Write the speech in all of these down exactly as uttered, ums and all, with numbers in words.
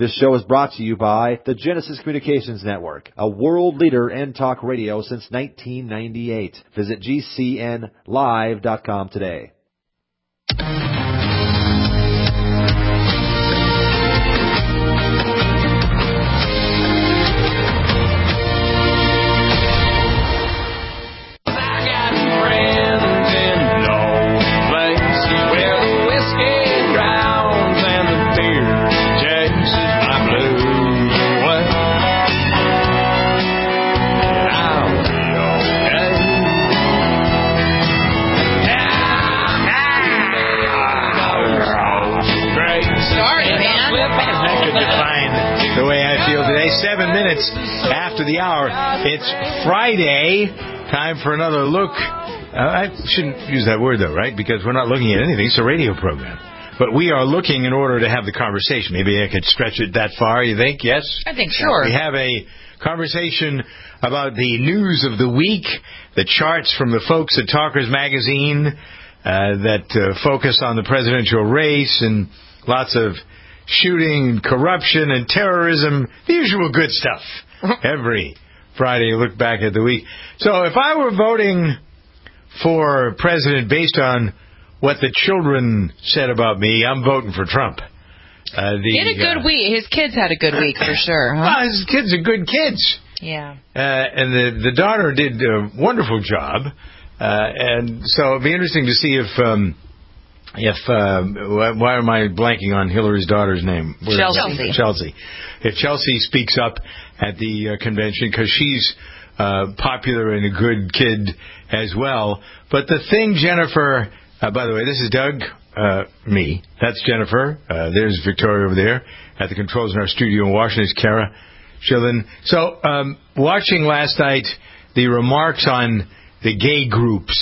This show is brought to you by the Genesis Communications Network, a world leader in talk radio since nineteen ninety-eight. Visit G C N live dot com today. Seven minutes after the hour. It's Friday. Time for another look. Uh, I shouldn't use that word, though, right? Because we're not looking at anything. It's a radio program. But we are looking in order to have the conversation. Maybe I could stretch it that far, you think? Yes? I think so. Sure. We have a conversation about the news of the week, the charts from the folks at Talkers Magazine uh, that uh, focus on the presidential race, and lots of shooting, corruption, and terrorism, the usual good stuff. Every Friday you look back at the week. So if I were voting for president based on what the children said about me, I'm voting for Trump. Uh, the, he had a good uh, week. His kids had a good week, for sure. Huh? Well, his kids are good kids. Yeah. Uh, and the, the daughter did a wonderful job. Uh, and so it'd be interesting to see if... Um, If uh, why am I blanking on Hillary's daughter's name? Where Chelsea. Chelsea. If Chelsea speaks up at the uh, convention, because she's uh, popular and a good kid as well. But the thing, Jennifer. Uh, by the way, this is Doug. Uh, me. That's Jennifer. Uh, there's Victoria over there at the controls in our studio in Washington. Is Kara Schillen. So, um, watching last night the remarks on the gay groups,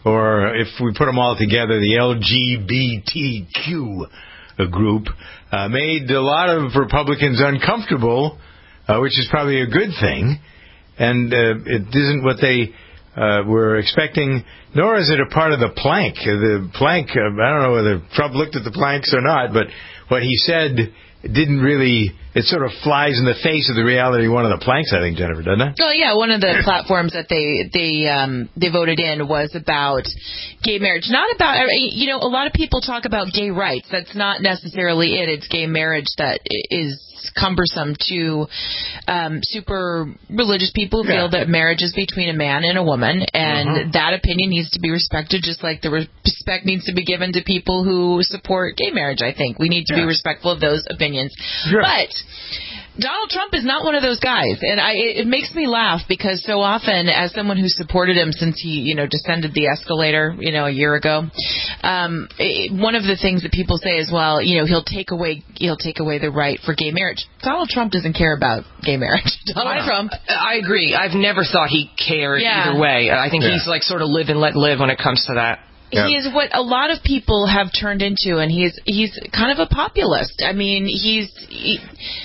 or if we put them all together, the L G B T Q group, uh, made a lot of Republicans uncomfortable, uh, which is probably a good thing. And uh, it isn't what they uh, were expecting, nor is it a part of the plank. The plank, uh, I don't know whether Trump looked at the planks or not, but what he said didn't really, it sort of flies in the face of the reality of one of the planks, I think, Jennifer, doesn't it? Well, yeah, one of the platforms that they they um, they voted in was about gay marriage. Not about, you know, a lot of people talk about gay rights. That's not necessarily it. It's gay marriage that is cumbersome to um, super religious people who yeah. feel that marriage is between a man and a woman, and uh-huh. that opinion needs to be respected, just like the respect needs to be given to people who support gay marriage. I think we need to yeah. be respectful of those opinions. Sure. But Donald Trump is not one of those guys, and I, it makes me laugh because so often, as someone who supported him since he, you know, descended the escalator, you know, a year ago, um, it, one of the things that people say is, well, you know, he'll take away, he'll take away the right for gay marriage. Donald Trump doesn't care about gay marriage. Donald I Trump, I agree. I've never thought he cared yeah. either way. I think yeah. he's like sort of live and let live when it comes to that. Yeah. He is what a lot of people have turned into, and he's he's kind of a populist. I mean, he's. He,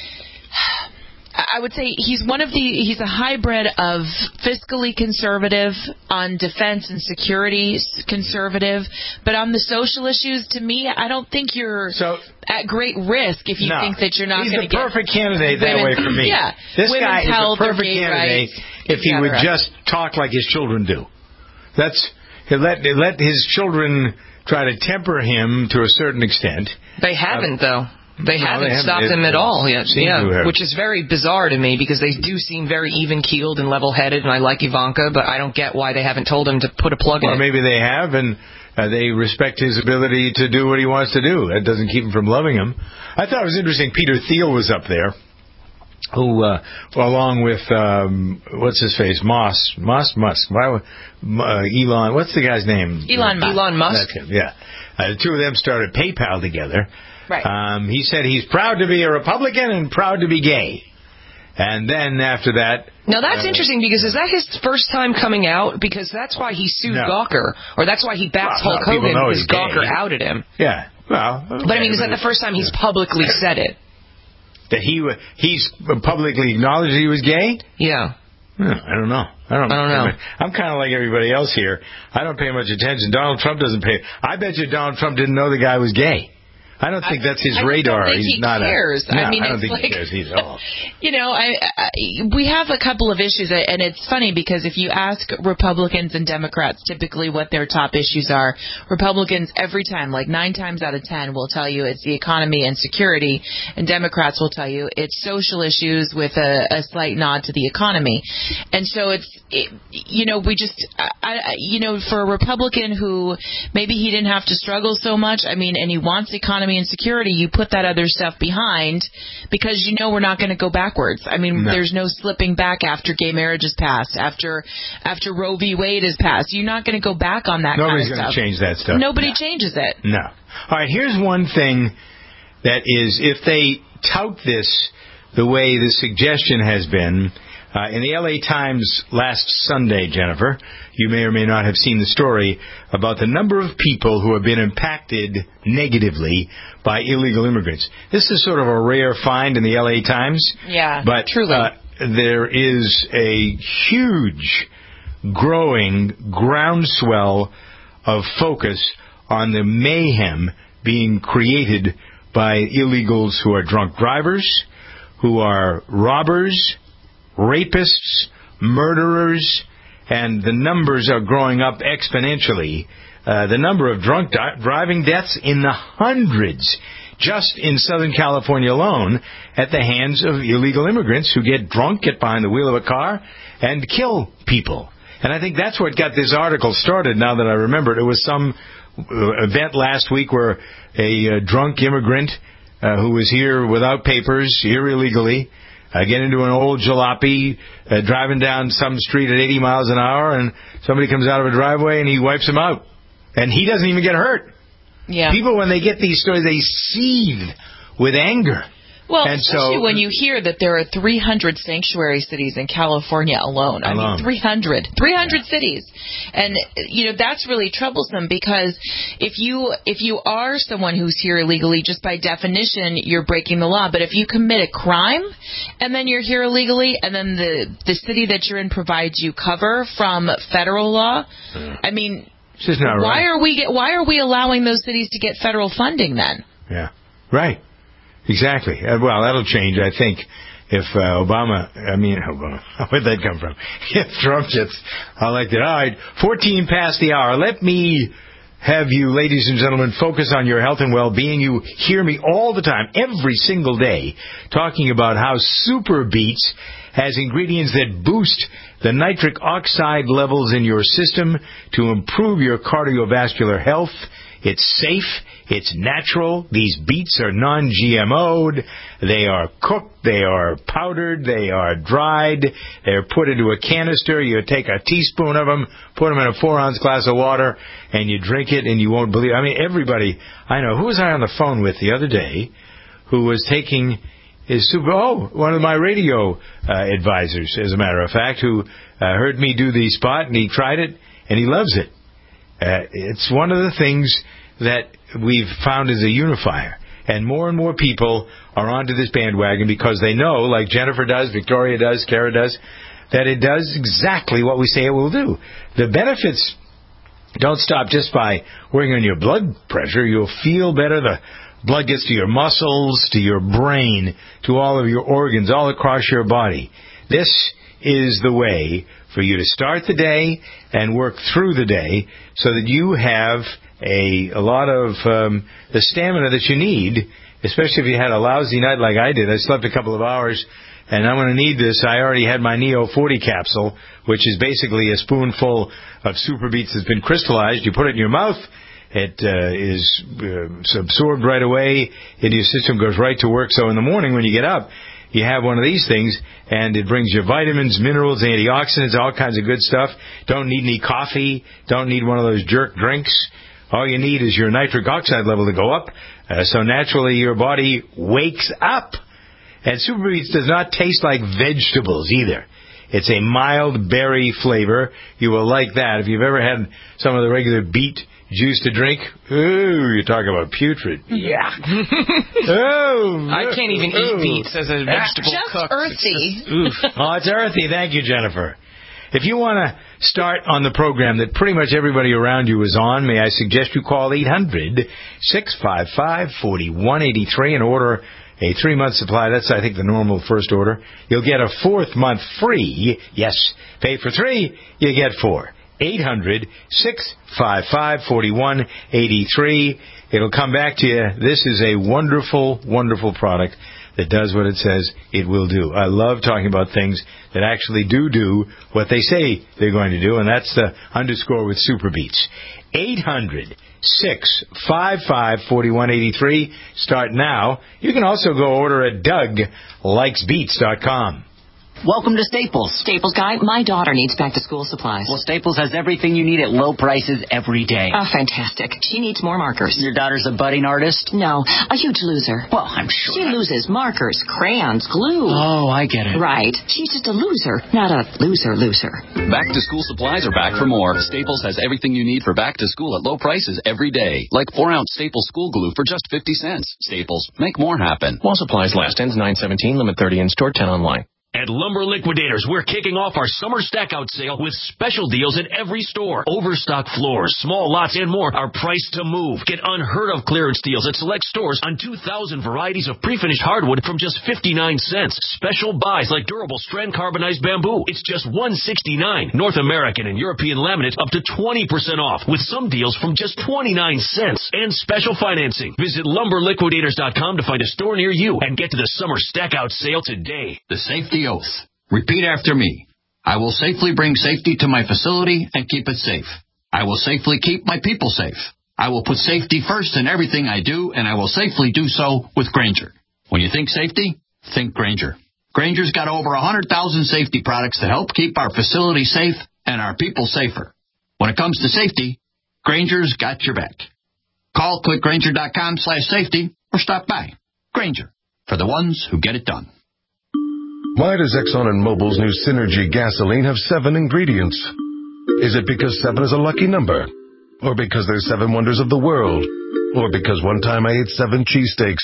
I would say he's one of the, he's a hybrid of fiscally conservative on defense and security conservative, but on the social issues, to me, I don't think you're so, at great risk if you no, think that you're not going to get... He's the perfect candidate that way for me. Yeah. This guy is the perfect candidate rights, if he would just talk like his children do. That's, let, let his children try to temper him to a certain extent. They haven't, uh, though. They no, haven't they stopped haven't. him at all yet. Yeah, which is very bizarre to me because they do seem very even-keeled and level-headed, and I like Ivanka, but I don't get why they haven't told him to put a plug or in. Or maybe they have, and uh, they respect his ability to do what he wants to do. That doesn't keep him from loving him. I thought it was interesting. Peter Thiel was up there, who, uh, along with um, what's his face, Moss, Moss Musk, why, uh, Elon. What's the guy's name? Elon Musk. Elon Musk. That's him, yeah, uh, the two of them started PayPal together. Right. Um, he said he's proud to be a Republican and proud to be gay. And then after that... Now, that's uh, interesting, because is that his first time coming out? Because that's why he sued no. Gawker. Or that's why he backed well, Hulk no, Hogan, know because he's Gawker gay. outed him. Yeah. Well... Okay, but I mean, is that the first time he's publicly said it? That he he's publicly acknowledged he was gay? Yeah. Hmm, I don't know. I don't, I don't know. I'm kind of like everybody else here. I don't pay much attention. Donald Trump doesn't pay. I bet you Donald Trump didn't know the guy was gay. I don't think that's his I, radar. I don't think He's he not cares. A, no, I mean, I don't it's think like, he cares either. Oh. You know, I, I we have a couple of issues, and it's funny because if you ask Republicans and Democrats typically what their top issues are, Republicans every time, like nine times out of ten, will tell you it's the economy and security, and Democrats will tell you it's social issues with a, a slight nod to the economy. And so it's, it, you know, we just, I, I, you know, for a Republican who maybe he didn't have to struggle so much, I mean, and he wants economy and security, you put that other stuff behind because you know we're not going to go backwards. I mean, no. there's no slipping back after gay marriage is passed, after after Roe v. Wade is passed. You're not going to go back on that Nobody's kind of stuff. Nobody's going to change that stuff. Nobody no. changes it. No. All right, here's one thing that is, if they tout this the way the suggestion has been, Uh, in the L A Times last Sunday, Jennifer, you may or may not have seen the story about the number of people who have been impacted negatively by illegal immigrants. This is sort of a rare find in the L A Times. Yeah, but, truly. Uh, there is a huge, growing groundswell of focus on the mayhem being created by illegals who are drunk drivers, who are robbers, rapists, murderers, and the numbers are growing up exponentially. Uh, the number of drunk di- driving deaths in the hundreds just in Southern California alone at the hands of illegal immigrants who get drunk, get behind the wheel of a car, and kill people. And I think that's what got this article started, now that I remember it. It was some uh, event last week where a uh, drunk immigrant uh, who was here without papers, here illegally, Uh, get into an old jalopy, uh, driving down some street at eighty miles an hour, and somebody comes out of a driveway and he wipes him out. And he doesn't even get hurt. Yeah. People, when they get these stories, they seethe with anger. Well, and especially so, when you hear that there are three hundred sanctuary cities in California alone. I alone. mean, three hundred. three hundred yeah. cities. And, you know, that's really troublesome because if you if you are someone who's here illegally, just by definition, you're breaking the law. But if you commit a crime and then you're here illegally and then the, the city that you're in provides you cover from federal law, yeah. I mean, it's just not why right. are we get, why are we allowing those cities to get federal funding then? Yeah, right. Exactly. Uh, well, that'll change, I think, if uh, Obama, I mean, Obama, where'd that come from? If Trump gets elected. All right, fourteen past the hour. Let me have you, ladies and gentlemen, focus on your health and well-being. You hear me all the time, every single day, talking about how Super Beets has ingredients that boost the nitric oxide levels in your system to improve your cardiovascular health. It's safe. It's natural. These beets are non-G M O'd. They are cooked. They are powdered. They are dried. They're put into a canister. You take a teaspoon of them, put them in a four-ounce glass of water, and you drink it, and you won't believe. I mean, everybody I know. Who was I on the phone with the other day who was taking his super... Oh, one of my radio uh, advisors, as a matter of fact, who uh, heard me do the spot, and he tried it, and he loves it. Uh, it's one of the things that we've found as a unifier. And more and more people are onto this bandwagon because they know, like Jennifer does, Victoria does, Kara does, that it does exactly what we say it will do. The benefits don't stop just by working on your blood pressure. You'll feel better. The blood gets to your muscles, to your brain, to all of your organs, all across your body. This is the way for you to start the day and work through the day so that you have a, a lot of um, the stamina that you need, especially if you had a lousy night like I did. I slept a couple of hours, and I'm going to need this. I already had my Neo forty capsule, which is basically a spoonful of Super Beets that's been crystallized. You put it in your mouth. It uh, is uh, absorbed right away into your system, goes right to work. So in the morning when you get up, you have one of these things, and it brings you vitamins, minerals, antioxidants, all kinds of good stuff. Don't need any coffee. Don't need one of those jerk drinks. All you need is your nitric oxide level to go up, uh, so naturally your body wakes up. And Super Beets does not taste like vegetables either. It's a mild berry flavor. You will like that. If you've ever had some of the regular beet juice to drink, ooh, you're talking about putrid. Yeah. oh, I can't even ooh. eat beets as a vegetable Just cook. earthy. It's just, oh, it's earthy. Thank you, Jennifer. If you want to start on the program that pretty much everybody around you is on, may I suggest you call eight hundred, six five five, four one eight three and order a three-month supply. That's, I think, the normal first order. You'll get a fourth month free. Yes, pay for three, you get four. eight hundred, six five five, four one eight three. It'll come back to you. This is a wonderful, wonderful product that does what it says it will do. I love talking about things that actually do do what they say they're going to do, and that's the underscore with Super Beats. eight hundred, six five five, four one eight three. Start now. You can also go order at Doug Likes Beats dot com. Welcome to Staples. Staples guy, my daughter needs back-to-school supplies. Well, Staples has everything you need at low prices every day. Oh, fantastic. She needs more markers. Your daughter's a budding artist? No, a huge loser. Well, I'm sure. She loses markers, crayons, glue. Oh, I get it. Right. She's just a loser, not a loser-loser. Back-to-school supplies are back for more. Staples has everything you need for back-to-school at low prices every day. Like four-ounce Staples school glue for just fifty cents. Staples, make more happen. While supplies last. Ends nine seventeen, limit thirty in store, ten online. At Lumber Liquidators, we're kicking off our summer stack-out sale with special deals at every store. Overstock floors, small lots, and more are priced to move. Get unheard-of clearance deals at select stores on two thousand varieties of pre-finished hardwood from just fifty-nine cents. Special buys like durable strand carbonized bamboo. It's just one sixty-nine. North American and European laminate up to twenty percent off, with some deals from just twenty-nine cents. And special financing. Visit lumber liquidators dot com to find a store near you and get to the summer stack-out sale today. The safety oath. Repeat after me. I will safely bring safety to my facility and keep it safe. I will safely keep my people safe. I will put safety first in everything I do, and I will safely do so with Grainger. When you think safety, think Grainger. Grainger's got over one hundred thousand safety products to help keep our facility safe and our people safer. When it comes to safety, Grainger's got your back. Call click grainger dot com slash safety or stop by. Grainger, for the ones who get it done. Why does Exxon and Mobil's new Synergy gasoline have seven ingredients? Is it because seven is a lucky number? Or because there's seven wonders of the world? Or because one time I ate seven cheesesteaks?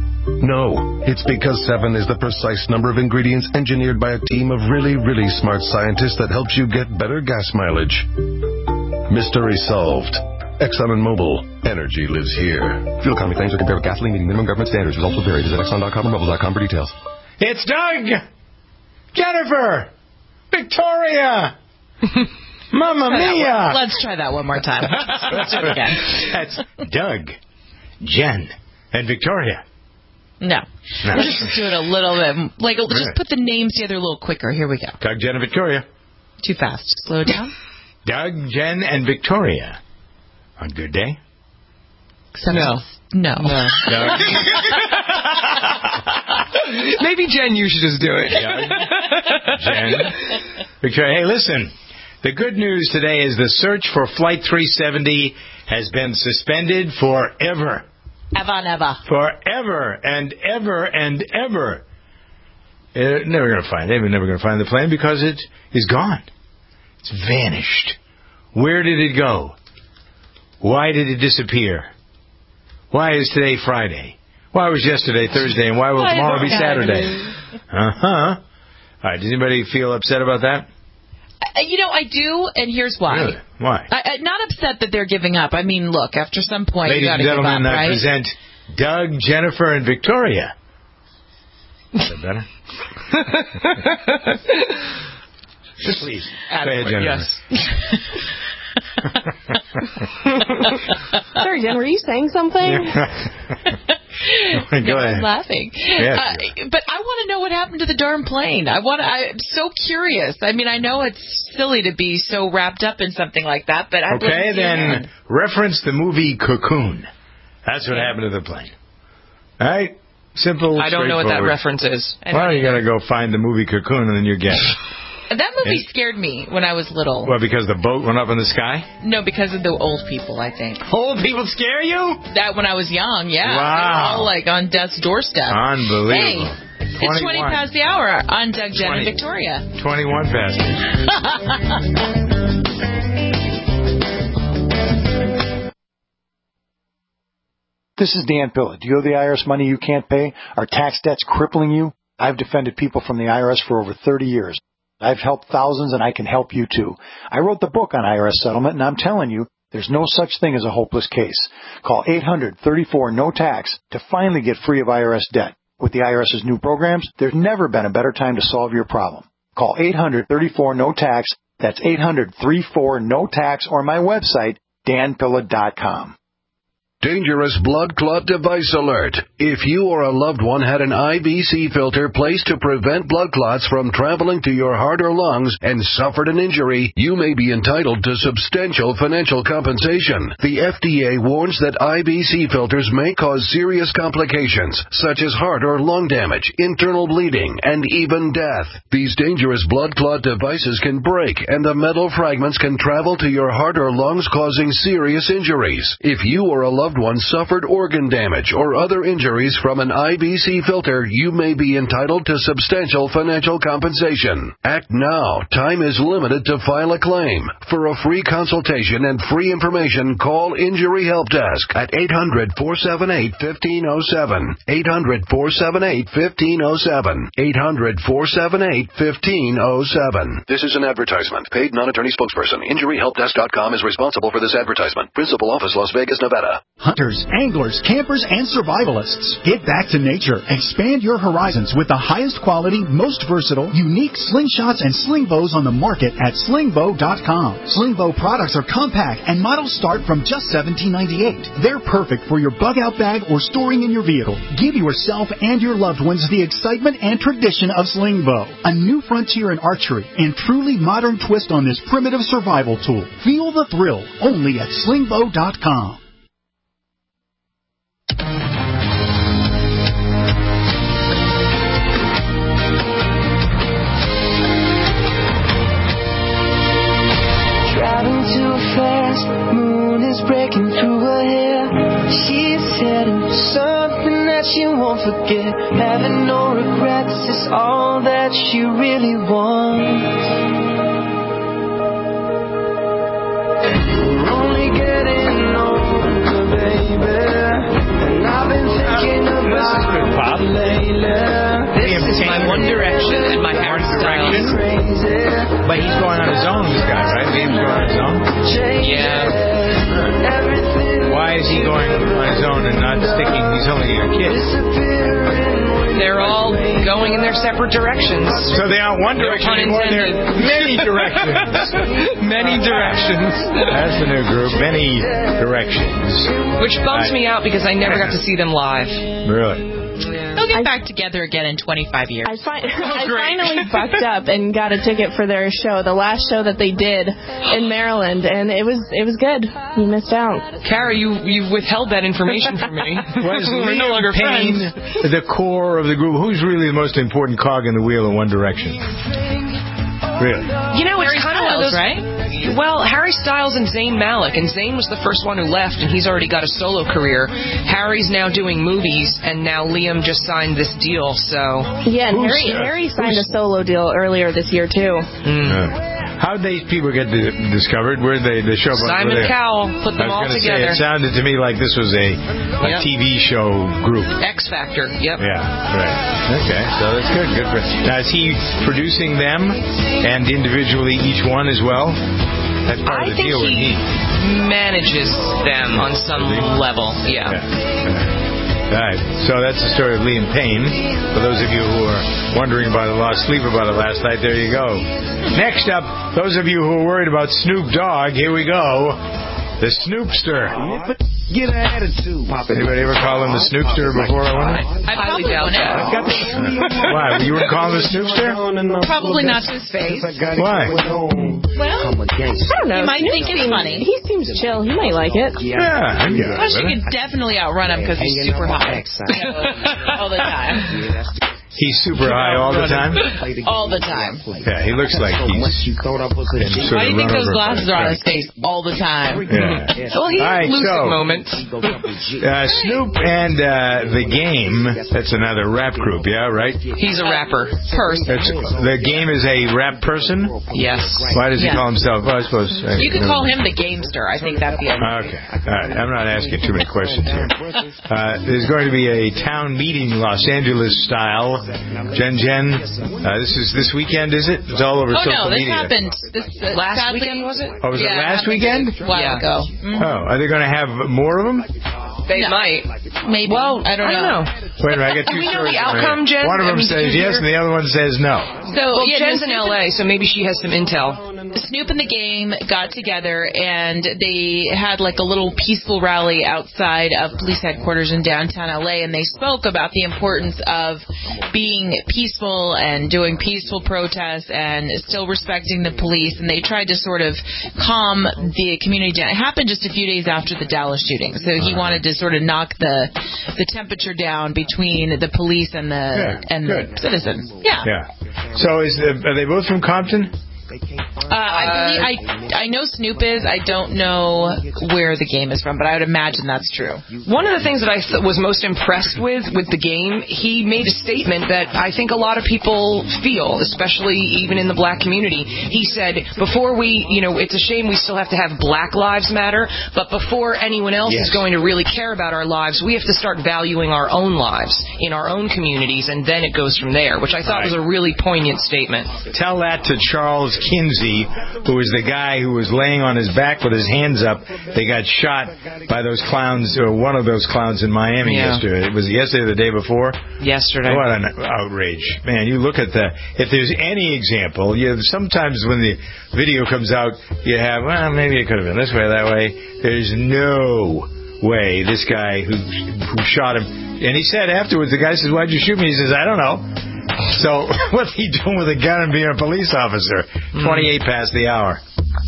No, it's because seven is the precise number of ingredients engineered by a team of really, really smart scientists that helps you get better gas mileage. Mystery solved. Exxon and Mobil. Energy lives here. Fuel economy claims are compared with gasoline meeting minimum government standards. Results will vary. Visit exxon dot com or mobil dot com for details. It's Doug! Jennifer! Victoria! Mamma mia! Let's try that one more time. Let's do it again. That's Doug, Jen, and Victoria. No. no. We'll just do it a little bit. Like, just right. Put the names together a little quicker. Here we go. Doug, Jen, and Victoria. Too fast. Slow down. Doug, Jen, and Victoria. On good day? Except no. No. no. Doug. Maybe Jen, you should just do it. Doug, Jen, Victoria. Hey, listen. The good news today is the search for Flight three seventy has been suspended forever. Ever and ever. Forever and ever and ever. They're never going to find it. They're never going to find the plane because it is gone. It's vanished. Where did it go? Why did it disappear? Why is today Friday? Why was yesterday Thursday? And why will why tomorrow be Saturday? Uh-huh. All right. Does anybody feel upset about that? Uh, you know, I do, and here's why. Really? Why? I, I, not upset that they're giving up. I mean, look, after some point, Ladies you got to give up, right? Ladies and gentlemen, I present Doug, Jennifer, and Victoria. Is that better? Just please. Adequate, Go ahead, yes. Sorry, Jen, were you saying something? Go no, ahead. I'm laughing. Yes. Uh, but I want to know what happened to the darn plane. I want. I'm so curious. I mean, I know it's silly to be so wrapped up in something like that, but I okay, then that. reference the movie Cocoon. That's what happened to the plane. All right, simple. I don't know what that reference is. Well, you got to go find the movie Cocoon and then you get it. That movie and, scared me when I was little. Well, because the boat went up in the sky? No, because of the old people, I think. Old people scare you? That when I was young, yeah. Wow. They were all like on death's doorstep. Unbelievable. Hey, it's twenty past the hour on Doug, Jen, and Victoria. twenty-one past. This is Dan Pilla. Do you owe the I R S money you can't pay? Are tax debts crippling you? I've defended people from the I R S for over thirty years. I've helped thousands, and I can help you too. I wrote the book on I R S settlement, and I'm telling you, there's no such thing as a hopeless case. Call eight hundred, thirty-four, no tax to finally get free of I R S debt. With the IRS's new programs, there's never been a better time to solve your problem. Call eight hundred, thirty-four, no tax. That's eight hundred, thirty-four, no tax, or my website, dan pilla dot com. Dangerous blood clot device alert. If you or a loved one had an I V C filter placed to prevent blood clots from traveling to your heart or lungs and suffered an injury, you may be entitled to substantial financial compensation. The F D A warns that I V C filters may cause serious complications, such as heart or lung damage, internal bleeding, and even death. These dangerous blood clot devices can break, and the metal fragments can travel to your heart or lungs, causing serious injuries. If you or a loved one suffered organ damage or other injuries from an I V C filter, you may be entitled to substantial financial compensation. Act now. Time is limited to file a claim. For a free consultation and free information, call Injury Help Desk at eight hundred, four seven eight, one five zero seven. eight hundred, four seven eight, one five zero seven. eight hundred, four seven eight, one five zero seven. This is an advertisement. Paid non-attorney spokesperson. Injury Help Desk dot com is responsible for this advertisement. Principal office, Las Vegas, Nevada. Hunters, anglers, campers, and survivalists. Get back to nature. Expand your horizons with the highest quality, most versatile, unique slingshots and sling bows on the market at sling bow dot com. Sling bow products are compact and models start from just seventeen ninety-eight. They're perfect for your bug out bag or storing in your vehicle. Give yourself and your loved ones the excitement and tradition of sling bow. A new frontier in archery and truly modern twist on this primitive survival tool. Feel the thrill only at sling bow dot com. Driving too fast, moon is breaking through her hair. She's heading for something that she won't forget. Having no regrets is all that she really wants. We're only getting older, baby, and I've been thinking about it lately. This is my One Direction and my Harry Styles. But he's going on his own, this guy, right? Liam's going on his own? Yeah. Why is he going on his own and not sticking? He's only a kid. They're all going in their separate directions. So they aren't one direction anymore, they're many directions. Many directions. That's the new group, Many Directions. Which bums me out because I never got to see them live. Really? They'll get back together again in twenty-five years. I, fi- I finally bucked up and got a ticket for their show, the last show that they did in Maryland, and it was it was good. You missed out. Carrie, you you've withheld that information from me. Was We're no longer Payne friends. the core of the group? Who's really the most important cog in the wheel of One Direction? Really? You know, it's kind of one of those, right? Well, Harry Styles and Zayn Malik, and Zayn was the first one who left, and he's already got a solo career. Harry's now doing movies, and now Liam just signed this deal, so... Yeah, and Who's, Harry, uh, Harry signed a solo deal earlier this year, too. Mm. Uh, how'd these people get di- discovered? Where they the show? Simon Cowell put them all I was gonna together. Say, it sounded to me like this was a, a Yep. T V show group. X Factor, yep. Yeah, right. Okay, so that's good. Good for Now, is he producing them and individually each one as well? That's part I of the think deal with he me. manages them on some level, yeah. All right, so that's the story of Liam Payne. For those of you who are wondering about it, lost sleep about it last night, there you go. Next up, those of you who are worried about Snoop Dogg, here we go. The Snoopster. Get an attitude. Anybody ever call him the Snoopster before? I wonder. I highly doubt that. Why? You would call him the Snoopster? Probably not to his face. Why? Well, I don't know. you might Snoop think it's seems- funny. He seems chill. He might like it. Yeah, I get it. Plus, you could definitely outrun him because he's super high. All the time. He's super high all the time? All the time. Yeah, he looks like he's been sort of Why do you think run those over glasses by are on a his face all the time? Yeah. Well, he All right, has lucid so- moments. Uh, Snoop and uh, The Game, that's another rap group, yeah, right? He's a rapper. Person. That's, the Game is a rap person? Yes. Why does he Yeah. call himself? Well, I suppose. I, You could call him the Gamester. I think that'd be a Okay. All right. I'm not asking too many questions here. Uh, there's going to be a town meeting, Los Angeles style, Jen Jen, uh, this is this weekend, is it? It's all over oh, social no, this media. happened this, uh, last sadly, weekend, was it? Oh, was yeah, it last it weekend? A while yeah. ago. Mm-hmm. Oh, are they going to have more of them? They no. might. Maybe. Well, I don't I know. don't know. Wait a minute, I got two Do we know stories the in my outcome, head. Jen? One of them I mean, says did you yes, hear? and the other one says no. So, well, yeah, Jen's no, in L A, so maybe she has some intel. Snoop and the Game got together and they had like a little peaceful rally outside of police headquarters in downtown L A, and they spoke about the importance of being peaceful and doing peaceful protests and still respecting the police, and they tried to sort of calm the community down. It happened just a few days after the Dallas shooting, so he wanted to sort of knock the the temperature down between the police and the yeah, and good. the citizens. Yeah. Yeah. So is the, are they both from Compton? Uh, I believe I I know Snoop is. I don't know where the Game is from, but I would imagine that's true. One of the things that I th- was most impressed with with the Game, he made a statement that I think a lot of people feel, especially even in the black community. He said, before we, you know, it's a shame we still have to have Black Lives Matter, but before anyone else yes. is going to really care about our lives, we have to start valuing our own lives in our own communities, and then it goes from there, which I thought right. was a really poignant statement. Tell that to Charles Kinsey, who was the guy who was laying on his back with his hands up. They got shot by those clowns, or one of those clowns in Miami yeah. yesterday. Was it yesterday or the day before? Yesterday. What an outrage. Man, you look at the, if there's any example, you sometimes when the video comes out, you have, well, maybe it could have been this way or that way. There's no way this guy who, who shot him, and he said afterwards, the guy says, why'd you shoot me? He says, I don't know. So, what's he doing with a gun and being a police officer? Mm. twenty-eight past the hour.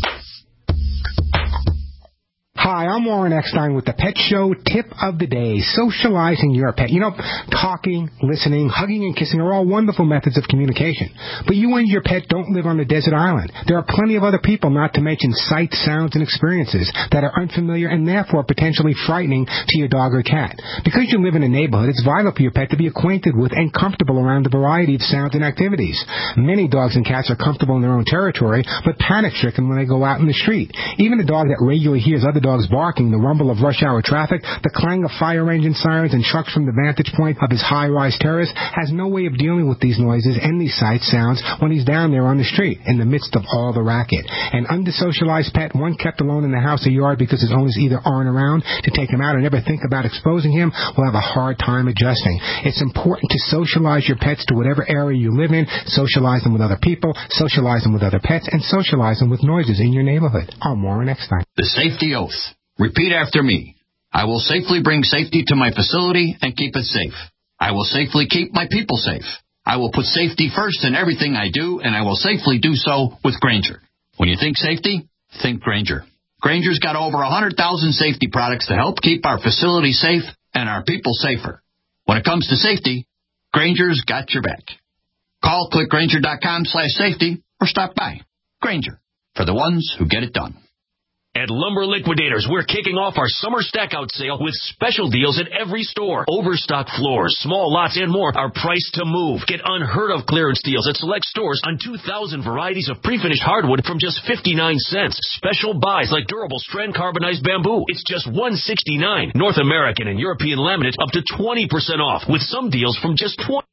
Hi, I'm Warren Eckstein with the Pet Show Tip of the Day, socializing your pet. You know, talking, listening, hugging, and kissing are all wonderful methods of communication. But you and your pet don't live on a desert island. There are plenty of other people, not to mention sights, sounds, and experiences that are unfamiliar and therefore potentially frightening to your dog or cat. Because you live in a neighborhood, it's vital for your pet to be acquainted with and comfortable around a variety of sounds and activities. Many dogs and cats are comfortable in their own territory, but panic-stricken when they go out in the street. Even a dog that regularly hears other dogs barking, the rumble of rush hour traffic, the clang of fire engine sirens and trucks from the vantage point of his high-rise terrace has no way of dealing with these noises and these sights, sounds when he's down there on the street in the midst of all the racket. An under-socialized pet, one kept alone in the house or yard because his owners either aren't around to take him out or never think about exposing him, will have a hard time adjusting. It's important to socialize your pets to whatever area you live in, socialize them with other people, socialize them with other pets, and socialize them with noises in your neighborhood. I'm Warren Eckstein. The safety oath. Repeat after me. I will safely bring safety to my facility and keep it safe. I will safely keep my people safe. I will put safety first in everything I do, and I will safely do so with Grainger. When you think safety, think Grainger. Grainger's got over one hundred thousand safety products to help keep our facility safe and our people safer. When it comes to safety, Grainger's got your back. Call clickgrainger.com slash safety or stop by. Grainger, for the ones who get it done. At Lumber Liquidators, we're kicking off our summer stack-out sale with special deals at every store. Overstock floors, small lots, and more are priced to move. Get unheard-of clearance deals at select stores on two thousand varieties of pre-finished hardwood from just fifty-nine cents. Special buys like durable strand carbonized bamboo. It's just one hundred sixty-nine dollars. North American and European laminate up to twenty percent off, with some deals from just twenty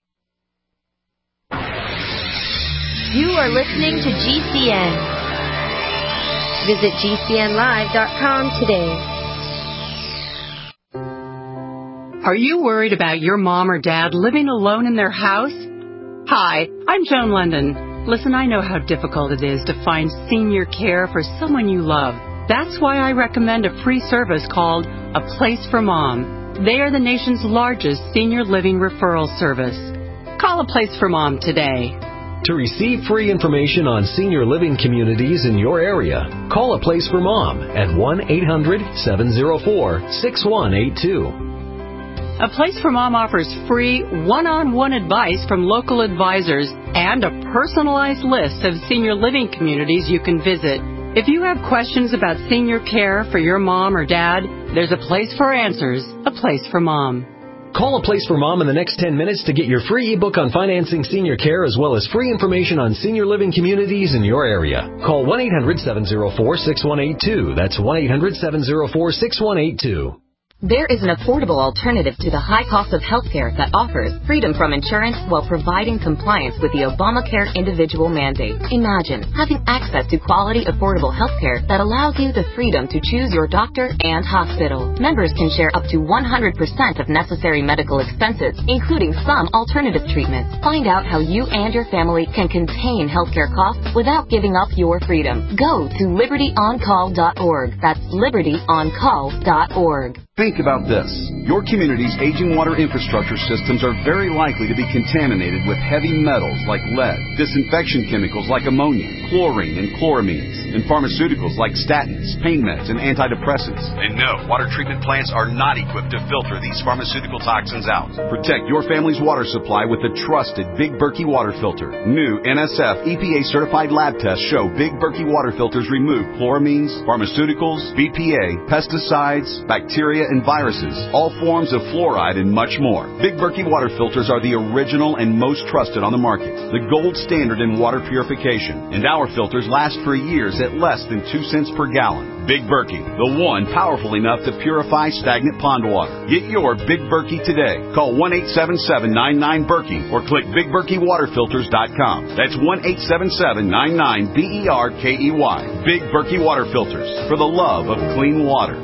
dollars. You are listening to G C N. Visit G C N live dot com today. Are you worried about your mom or dad living alone in their house? Hi, I'm Joan London. Listen, I know how difficult it is to find senior care for someone you love. That's why I recommend a free service called A Place for Mom. They are the nation's largest senior living referral service. Call A Place for Mom today. To receive free information on senior living communities in your area, call A Place for Mom at one eight hundred seven oh four six one eight two. A Place for Mom offers free one-on-one advice from local advisors and a personalized list of senior living communities you can visit. If you have questions about senior care for your mom or dad, there's a place for answers, A Place for Mom. Call A Place for Mom in the next ten minutes to get your free ebook on financing senior care as well as free information on senior living communities in your area. Call one eight hundred seven oh four six one eight two. That's one eight hundred seven oh four six one eight two. There is an affordable alternative to the high cost of healthcare that offers freedom from insurance while providing compliance with the Obamacare individual mandate. Imagine having access to quality, affordable healthcare that allows you the freedom to choose your doctor and hospital. Members can share up to one hundred percent of necessary medical expenses, including some alternative treatments. Find out how you and your family can contain healthcare costs without giving up your freedom. Go to liberty on call dot org. That's liberty on call dot org. Think about this. Your community's aging water infrastructure systems are very likely to be contaminated with heavy metals like lead, disinfection chemicals like ammonia, chlorine and chloramines, and pharmaceuticals like statins, pain meds, and antidepressants. And no, water treatment plants are not equipped to filter these pharmaceutical toxins out. Protect your family's water supply with the trusted Big Berkey water filter. New N S F E P A-certified lab tests show Big Berkey water filters remove chloramines, pharmaceuticals, B P A, pesticides, bacteria, and viruses, all forms of fluoride, and much more. Big Berkey water filters are the original and most trusted on the market, the gold standard in water purification, and our filters last for years at less than two cents per gallon. Big Berkey, the one powerful enough to purify stagnant pond water. Get your Big Berkey today. Call one eight seven seven, nine nine, Berkey or click big berkey water filters dot com. That's one eight seven seven, nine nine, B E R K E Y. Big Berkey water filters, for the love of clean water.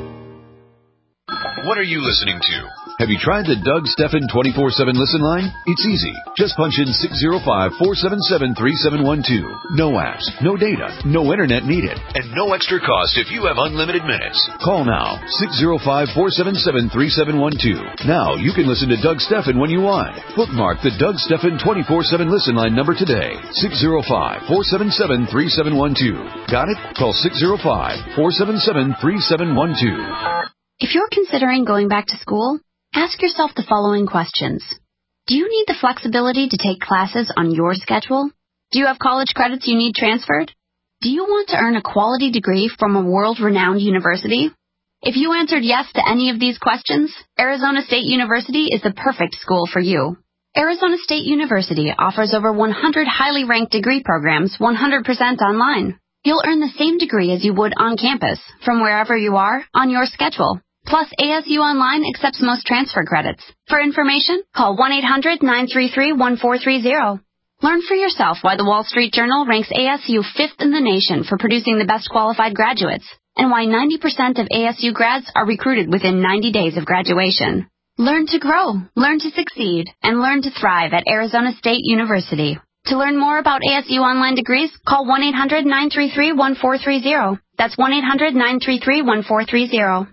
What are you listening to? Have you tried the Doug Stephan twenty-four seven listen line? It's easy. Just punch in six zero five, four seven seven, three seven one two. No apps, no data, no internet needed. And no extra cost if you have unlimited minutes. Call now, six zero five, four seven seven, three seven one two. Now you can listen to Doug Stephan when you want. Bookmark the Doug Stephan twenty-four seven listen line number today. six zero five, four seven seven, three seven one two. Got it? Call six zero five, four seven seven, three seven one two. If you're considering going back to school, ask yourself the following questions. Do you need the flexibility to take classes on your schedule? Do you have college credits you need transferred? Do you want to earn a quality degree from a world-renowned university? If you answered yes to any of these questions, Arizona State University is the perfect school for you. Arizona State University offers over one hundred highly ranked degree programs one hundred percent online. You'll earn the same degree as you would on campus, from wherever you are, on your schedule. Plus, A S U Online accepts most transfer credits. For information, call one eight hundred, nine three three, one four three zero. Learn for yourself why the Wall Street Journal ranks A S U fifth in the nation for producing the best qualified graduates, and why ninety percent of A S U grads are recruited within ninety days of graduation. Learn to grow, learn to succeed, and learn to thrive at Arizona State University. To learn more about A S U Online degrees, call one eight hundred, nine three three, one four three zero. That's one eight hundred, nine three three, one four three zero.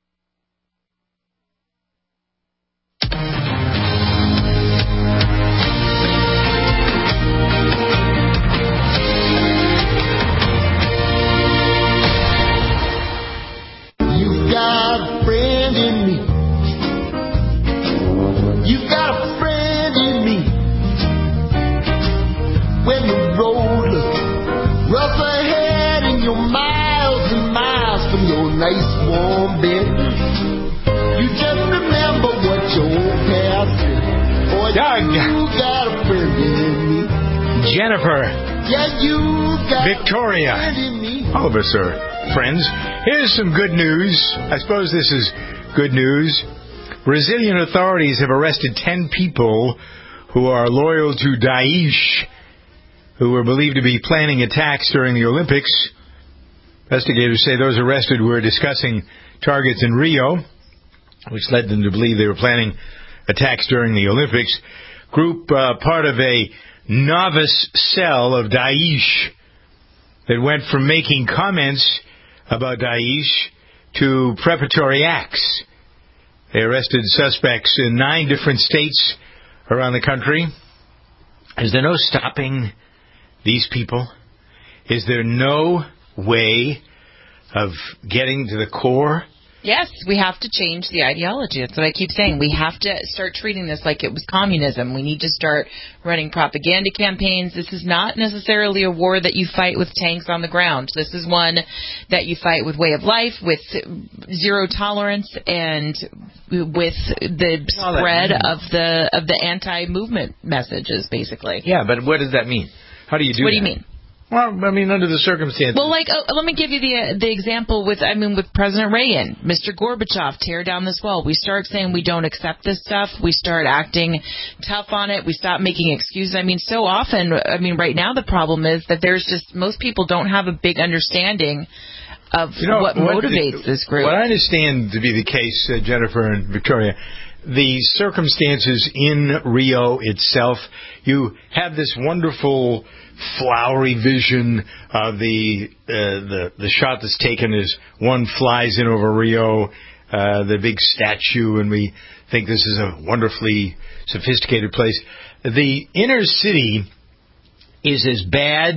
Got a friend in me. You got a friend in me. When the road looks rough ahead and you're miles and miles from your nice warm bed, you just remember what your old past did. Boy, Doug. You got a friend in me. Jennifer. Yeah, you got Victoria. a friend in me. All of us are friends. Here's some good news. I suppose this is good news. Brazilian authorities have arrested ten people who are loyal to Daesh, who were believed to be planning attacks during the Olympics. Investigators say those arrested were discussing targets in Rio, which led them to believe they were planning attacks during the Olympics. Group uh, part of a novice cell of Daesh that went from making comments about Daesh to preparatory acts. They arrested suspects in nine different states around the country. Is there no stopping these people? Is there no way of getting to the core? Yes, we have to change the ideology. That's what I keep saying. We have to start treating this like it was communism. We need to start running propaganda campaigns. This is not necessarily a war that you fight with tanks on the ground. This is one that you fight with way of life, with zero tolerance, and with the spread of the of the anti-movement messages, basically. Yeah, but what does that mean? How do you do what that? What do you mean? Well, I mean, under the circumstances. Well, like, uh, let me give you the uh, the example with, I mean, with President Reagan, Mister Gorbachev, tear down this wall. We start saying we don't accept this stuff. We start acting tough on it. We stop making excuses. I mean, so often, I mean, right now the problem is that there's just, most people don't have a big understanding of you know, what, what motivates the, this group. What I understand to be the case, uh, Jennifer and Victoria, the circumstances in Rio itself, you have this wonderful flowery vision of the uh, the the shot that's taken as one flies in over Rio, uh, the big statue, and we think this is a wonderfully sophisticated place. The inner city is as bad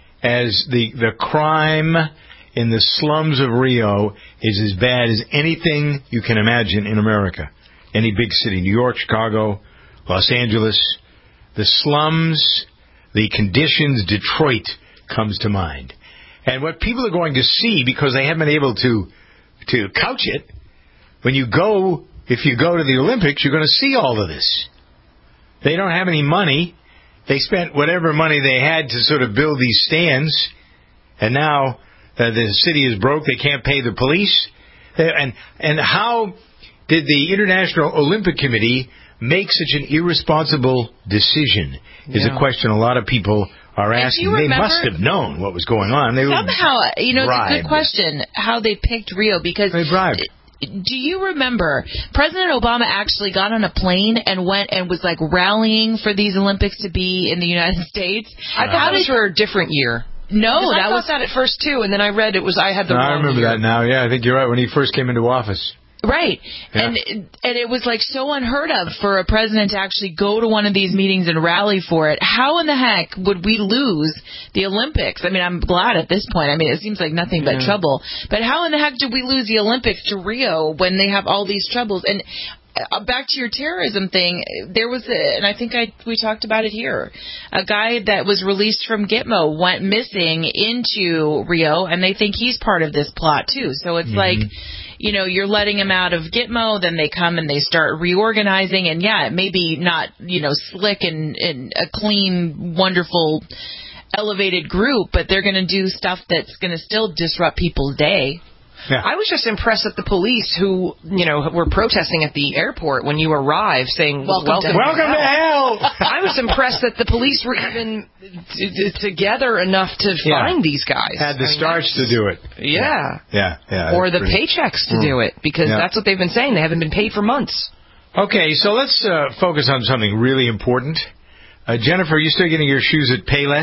as the the crime in the slums of Rio is as bad as anything you can imagine in America. Any big city, New York, Chicago, Los Angeles, the slums, the conditions, Detroit comes to mind. And what people are going to see, because they haven't been able to to couch it, when you go, if you go to the Olympics, you're going to see all of this. They don't have any money. They spent whatever money they had to sort of build these stands, and now uh, the city is broke. They can't pay the police. Uh, and and how did the International Olympic Committee make such an irresponsible decision is Yeah. a question a lot of people are And do asking. you They remember- must have known what was going on. They were Somehow, you know, it's a bribed. good question how they picked Rio, because They bribed. do you remember President Obama actually got on a plane and went and was like rallying for these Olympics to be in the United States? I thought that was for a different year. No, Because I that thought was that at first too, and then I read it was I had the No, I wrong remember year. that now. Yeah, I think you're right. When he first came into office. Right. Yeah. And and it was like so unheard of for a president to actually go to one of these meetings and rally for it. How in the heck would we lose the Olympics? I mean, I'm glad at this point. I mean, it seems like nothing but Yeah. trouble. But how in the heck did we lose the Olympics to Rio when they have all these troubles? And uh, back to your terrorism thing, there was a, and I think I we talked about it here, a guy that was released from Gitmo went missing into Rio, and they think he's part of this plot too. So it's Mhm. like, you know, you're letting them out of Gitmo, then they come and they start reorganizing, and yeah, it may be not, you know, slick and, and a clean, wonderful, elevated group, but they're going to do stuff that's going to still disrupt people's day. Yeah. I was just impressed at the police who, you know, were protesting at the airport when you arrived, saying Welcome to Welcome to hell. I was impressed that the police were even t- t- together enough to Yeah. find these guys. Had the I mean, starch to that's- do it. Yeah. Yeah, yeah. Or that's the pretty- paychecks to Mm. do it, because Yeah. that's what they've been saying. They haven't been paid for months. Okay, so let's uh, focus on something really important. Uh, Jennifer, are you still getting your shoes at Payless?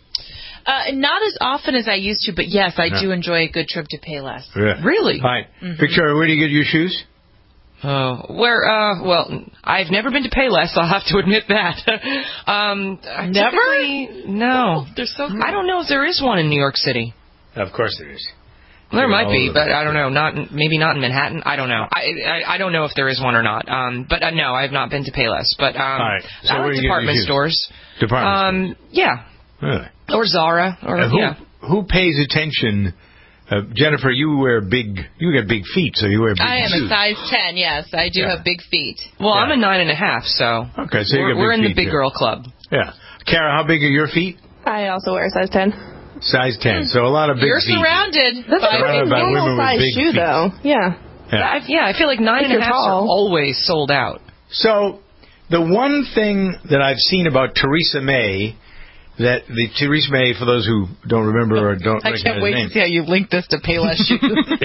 Uh, not as often as I used to, but yes, I No. do enjoy a good trip to Payless. Yeah. Really? All right. Mhm. Victoria, where do you get your shoes? Uh, where, uh, well, I've never been to Payless, I'll have to admit that. um, I Never? typically- No. They're so I don't know if there is one in New York City. Of course there is. There They're might all be, over but the I don't know. Not in- maybe not in Manhattan. I don't know. I, I I don't know if there is one or not. Um, but uh, no, I have not been to Payless. But um, All right. So I where like do you get department your shoes? stores. Department Um, yeah, Really? or Zara, or Uh, who, yeah. who pays attention? Uh, Jennifer, you wear big. You got big feet, so you wear big I am shoes. a size ten, yes. I do Yeah. have big feet. Well, I'm Yeah. a nine and a half, so Okay, so you we're, got big we're in the feet, big yeah. girl club. Yeah. Kara, how big are your feet? I also wear a size ten. Size ten. So a lot of big You're feet. surrounded That's by a pretty Surrounded by women normal with size big shoe, feet. though. Yeah. Yeah. I, yeah, I feel like nine If and a you're half are tall. always sold out. So the one thing that I've seen about Theresa May, that the Theresa May, for those who don't remember or don't I recognize can't wait the name. to see how you link this to Payless shoes.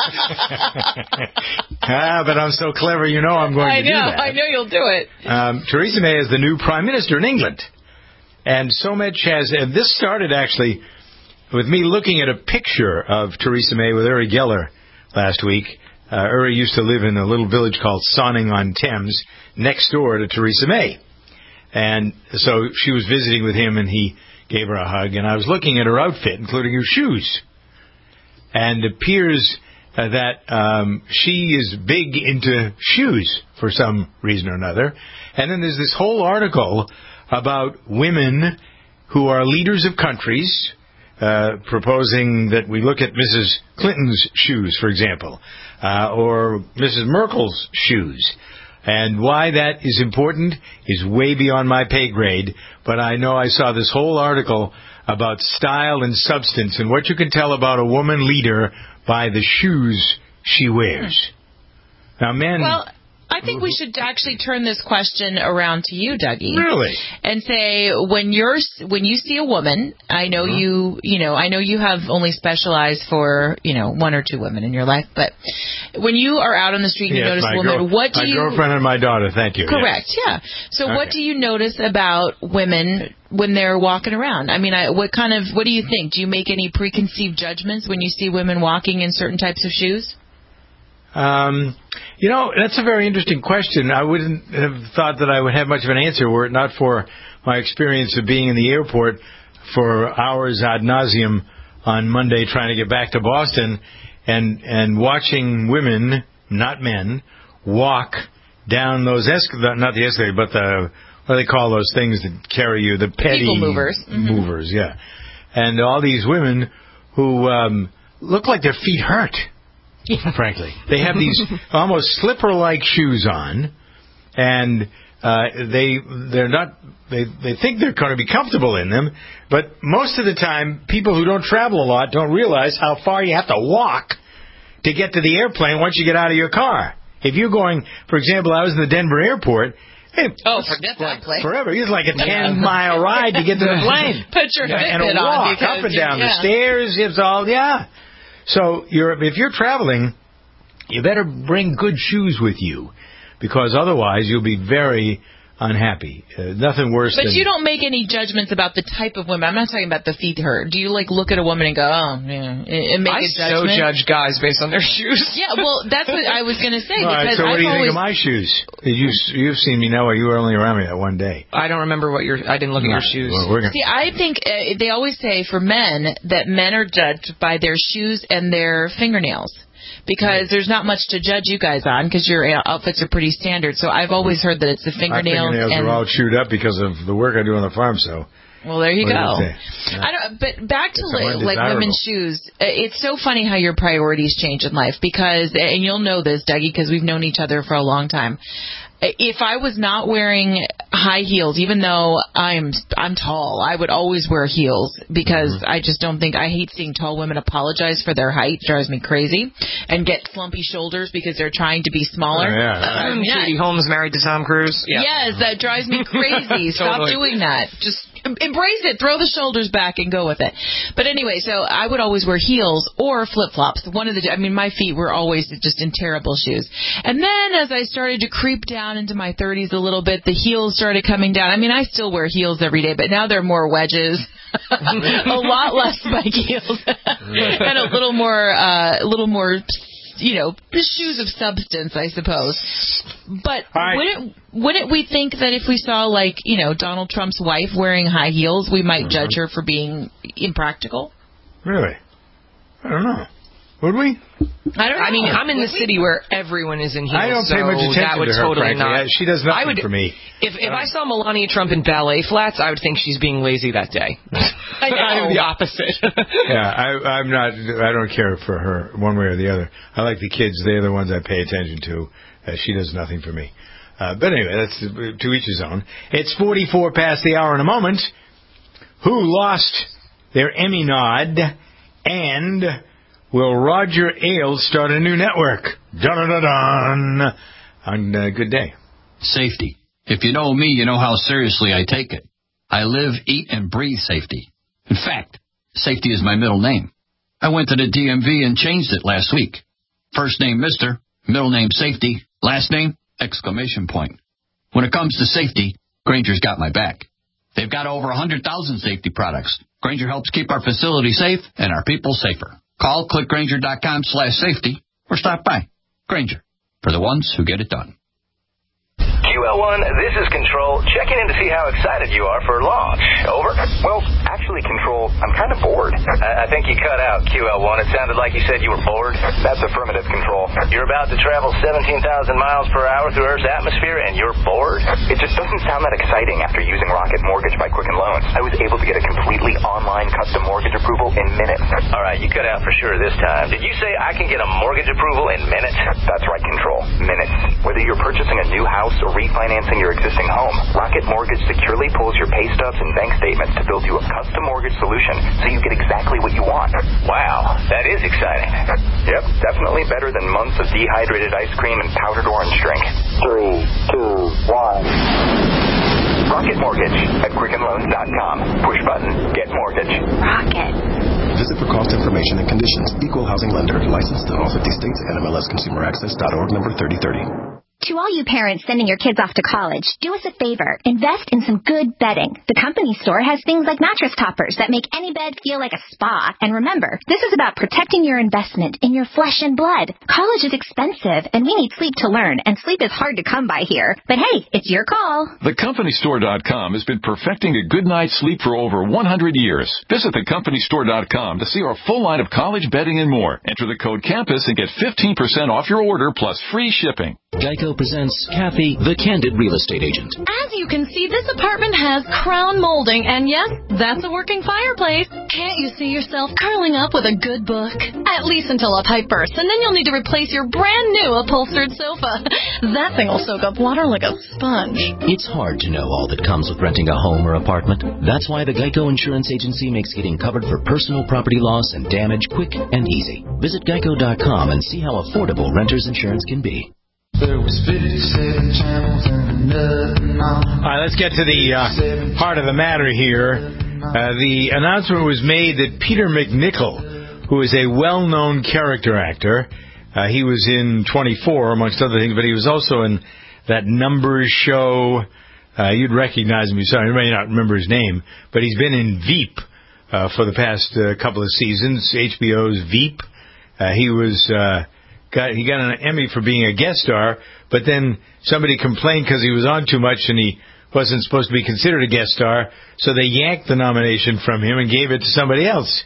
ah, but I'm so clever, you know I'm going I to do know, that. I know you'll do it. Um, Theresa May is the new prime minister in England. And so much has, and this started actually with me looking at a picture of Theresa May with Uri Geller last week. Uh, Uri used to live in a little village called Sonning-on-Thames next door to Theresa May. And so she was visiting with him and he gave her a hug. And I was looking at her outfit, including her shoes. And it appears uh, that um, she is big into shoes for some reason or another. And then there's this whole article about women who are leaders of countries, uh, proposing that we look at Missus Clinton's shoes, for example, uh, or Missus Merkel's shoes. And why that is important is way beyond my pay grade, but I know I saw this whole article about style and substance and what you can tell about a woman leader by the shoes she wears. Now, men... Well, I think we should actually turn this question around to you, Dougie. Really? And say, when you're when you see a woman, I know uh-huh. you you know I know you have only specialized for you know one or two women in your life, but when you are out on the street and yes, you notice a woman, girl, what do my you? My girlfriend and my daughter. Thank you. Correct. Yes. Yeah. So, okay. what do you notice about women when they're walking around? I mean, I, what kind of what do you think? Do you make any preconceived judgments when you see women walking in certain types of shoes? Um, you know, that's a very interesting question. I wouldn't have thought that I would have much of an answer were it not for my experience of being in the airport for hours ad nauseum on Monday trying to get back to Boston and and watching women, not men, walk down those escalators, not the escalator, but the, what do they call those things that carry you, the petty People movers. Mm-hmm. movers, yeah. And all these women who um, look like their feet hurt. Yeah. Frankly, they have these almost slipper-like shoes on, and uh, they they're not they they think they're going to be comfortable in them, but most of the time, people who don't travel a lot don't realize how far you have to walk to get to the airplane once you get out of your car. If you're going, for example, I was in the Denver airport. Hey, oh, forget that place. Forever. It's like a ten-mile ride to get to the plane. Put your yeah, Fitbit and a on walk because up and you, down yeah. the stairs. It's all yeah. So you're if you're traveling, you better bring good shoes with you, because otherwise you'll be very unhappy. Uh, nothing worse but than... But you don't make any judgments about the type of women. I'm not talking about the feet hurt. Do you, like, look at a woman and go, oh, yeah, and make I a judgment? I so judge guys based on their shoes. Yeah, well, that's what I was going to say. All right, because so what I've do you always... think of my shoes? You, you've seen me now, or you were only around me that one day. I don't remember what your... I didn't look no, at your shoes. Well, we're gonna... See, I think uh, they always say for men that men are judged by their shoes and their fingernails. Because there's not much to judge you guys on, because your outfits are pretty standard. So I've always heard that it's the fingernails. My fingernails and are all chewed up because of the work I do on the farm. So, well, there you what go. Do you I don't. But back to li- like desirable. women's shoes. It's so funny how your priorities change in life. Because, and you'll know this, Dougie, because we've known each other for a long time. If I was not wearing high heels, even though I'm I'm tall, I would always wear heels because mm-hmm. I just don't think I hate seeing tall women apologize for their height. It drives me crazy, and get flumpy shoulders because they're trying to be smaller. Oh, yeah, yeah. Um, Katie Holmes married to Tom Cruise. Yeah. Yes, that drives me crazy. Stop totally. doing that. Just embrace it. Throw the shoulders back and go with it. But anyway, so I would always wear heels or flip-flops. One of the, I mean, my feet were always just in terrible shoes. And then as I started to creep down into my thirties a little bit, the heels started coming down. I mean, I still wear heels every day, but now they're more wedges. A lot less spike heels. And a little more, uh, a little more, you know, shoes of substance, I suppose. But right. wouldn't, wouldn't we think that if we saw, like, you know, Donald Trump's wife wearing high heels, we might mm-hmm. judge her for being impractical? Really? I don't know. Would we? I don't know. I mean, I'm in the city where everyone is in heels. I don't so pay much attention that would to her, totally frankly. not. She does nothing I would, for me. If if I saw Melania Trump in ballet flats, I would think she's being lazy that day. I know. I'm the opposite. yeah, I, I'm not. I don't care for her one way or the other. I like the kids; they're the ones I pay attention to. Uh, she does nothing for me. Uh, but anyway, that's to each his own. It's forty-four past the hour in a moment. Who lost their Emmy nod? And will Roger Ailes start a new network? Dun-dun-dun-dun. On uh, Good Day. Safety. If you know me, you know how seriously I take it. I live, eat, and breathe safety. In fact, safety is my middle name. I went to the D M V and changed it last week. First name Mister, middle name Safety, last name exclamation point. When it comes to safety, Grainger's got my back. They've got over one hundred thousand safety products. Grainger helps keep our facility safe and our people safer. Call click grainger dot com slash safety or stop by. Grainger, for the ones who get it done. Q L one, this is Control, checking in to see how excited you are for launch. Over. Well, actually, Control, I'm kind of bored. Uh, I think you cut out, Q L one. It sounded like you said you were bored. That's affirmative, Control. You're about to travel seventeen thousand miles per hour through Earth's atmosphere, and you're bored? It just doesn't sound that exciting after using Rocket Mortgage by Quicken Loans. I was able to get a completely online custom mortgage approval in minutes. All right, you cut out for sure this time. Did you say I can get a mortgage approval in minutes? That's right, Control. Minutes. Whether you're purchasing a new house or refinancing your existing home, Rocket Mortgage securely pulls your pay stubs and bank statements to build you a custom mortgage solution so you get exactly what you want. Wow, that is exciting. Yep, definitely better than months of dehydrated ice cream and powdered orange drink. Three, two, one. Rocket Mortgage at Quicken Loans dot com. Push button, get mortgage. Rocket. Visit for cost information and conditions. Equal housing lender. Licensed in all fifty states. N M L S Consumer Access dot org number thirty thirty. To all you parents sending your kids off to college, do us a favor. Invest in some good bedding. The company store has things like mattress toppers that make any bed feel like a spa. And remember, this is about protecting your investment in your flesh and blood. College is expensive, and we need sleep to learn, and sleep is hard to come by here. But hey, it's your call. the company store dot com has been perfecting a good night's sleep for over one hundred years. Visit the company store dot com to see our full line of college bedding and more. Enter the code CAMPUS and get fifteen percent off your order plus free shipping. Geico presents Kathy, the Candid Real Estate Agent. As you can see, this apartment has crown molding, and yes, that's a working fireplace. Can't you see yourself curling up with a good book? At least until a pipe bursts, and then you'll need to replace your brand new upholstered sofa. That thing will soak up water like a sponge. It's hard to know all that comes with renting a home or apartment. That's why the Geico Insurance Agency makes getting covered for personal property loss and damage quick and easy. Visit geico dot com and see how affordable renter's insurance can be. All right, let's get to the uh, heart of the matter here. Uh, the announcement was made that Peter McNichol, who is a well-known character actor, uh, he was in twenty-four, amongst other things, but he was also in that Numbers show. Uh, you'd recognize him. Sorry, you may not remember his name, but he's been in Veep uh, for the past uh, couple of seasons, H B O's Veep. Uh, he was... Uh, Got, he got an Emmy for being a guest star, but then somebody complained because he was on too much and he wasn't supposed to be considered a guest star, so they yanked the nomination from him and gave it to somebody else.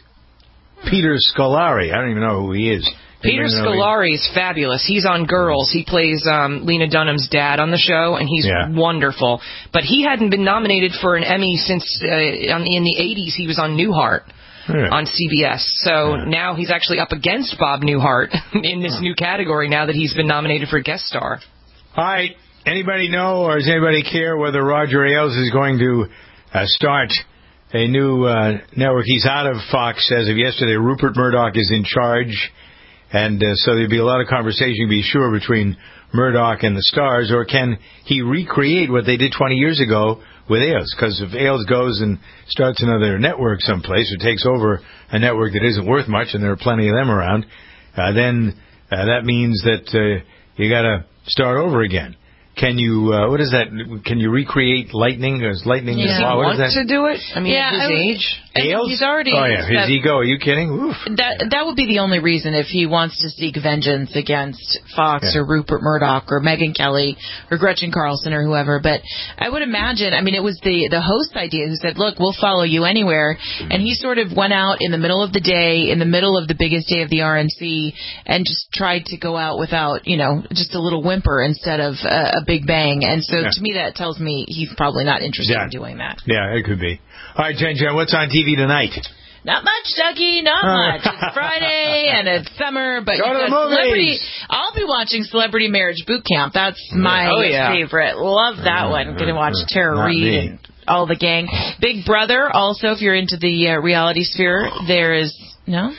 Peter Scolari. I don't even know who he is. Peter Scolari is fabulous. He's on Girls. He plays um, Lena Dunham's dad on the show, and he's yeah. wonderful. But he hadn't been nominated for an Emmy since uh, in the eighties. He was on Newhart. Yeah. On C B S. So yeah. now he's actually up against Bob Newhart in this new category now that he's been nominated for a guest star. All right. Anybody know or does anybody care whether Roger Ailes is going to uh, start a new uh, network? He's out of Fox as of yesterday. Rupert Murdoch is in charge. And uh, so there'll be a lot of conversation, be sure, between Murdoch and the stars. Or can he recreate what they did twenty years ago with Ailes? Because if Ailes goes and starts another network someplace or takes over a network that isn't worth much, and there are plenty of them around, uh, then uh, that means that uh, you got to start over again. Can you, uh, what is that? Can you recreate lightning? Is lightning? Yeah. Does he what want is that? to do it? I mean, yeah, at his I would, age? Ailes? He's already... Oh, yeah, his that, ego. Are you kidding? Oof. That that would be the only reason if he wants to seek vengeance against Fox yeah. or Rupert Murdoch or Megyn Kelly or Gretchen Carlson or whoever. But I would imagine, I mean, it was the, the host's idea who said, look, we'll follow you anywhere. And he sort of went out in the middle of the day, in the middle of the biggest day of the R N C, and just tried to go out without, you know, just a little whimper instead of a, a big bang. And so yeah. to me, that tells me he's probably not interested yeah. in doing that. Yeah, it could be. All right, Jen Jen, what's on T V tonight? Not much, Dougie, not much. It's Friday and it's summer, but Go you to said the movies. celebrity. I'll be watching Celebrity Marriage Boot Camp. That's my oh, yeah. favorite. Love that one. Going to watch Tara Reid and all the gang. Big Brother. Also, if you're into the uh, reality sphere, there is no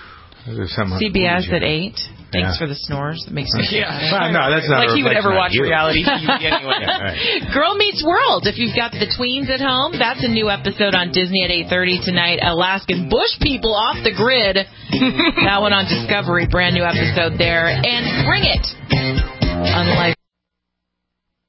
C B S at eight. Thanks yeah. for the snores. It makes me yeah. Well, no, that's not like he would ever watch you. reality T V anyway. yeah, right. Girl Meets World. If you've got the tweens at home, that's a new episode on Disney at eight thirty tonight. Alaskan bush people off the grid. That one on Discovery. Brand new episode there. And Bring It. Unlike